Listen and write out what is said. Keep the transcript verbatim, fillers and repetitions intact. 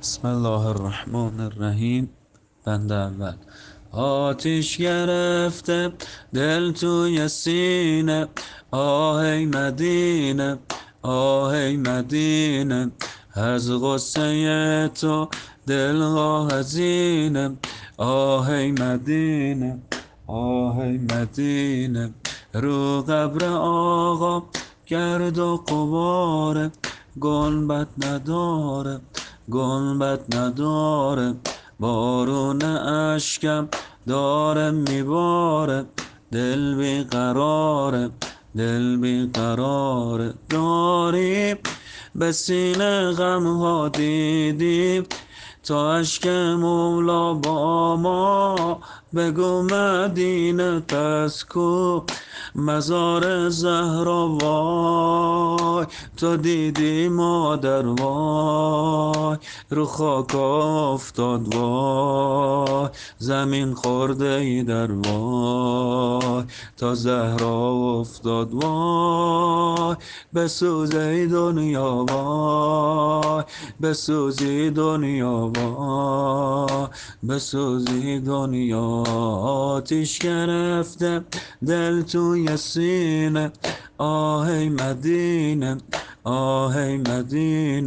بسم الله الرحمن الرحیم. بند اول. آتیش گرفته دل توی سینه، آه ای مدینه، آه ای مدینه، از غصه تو دلها حزینه، آه ای مدینه، آه ای مدینه. رو قبر آقا گرد و غباره، گنبد نداره، گنبد نداره، بارون اشکم داره میباره، دل بیقراره، دل بیقراره. داریم به سینه غمها دیدیم، تا اشک مولا با ما. بگو مدینه پس کو مزار زهرا؟ وای تو دیدی مادر، وای رو خاک افتاد، وای زمین خورده ای در، وای تا زهرا افتاد، وای بسوزی دنیا، وای بسوزی دنیا، وای بسوزی دنیا. آتیش گرفته دل توی سینه، آه ای مدینه، آه ای مدینه.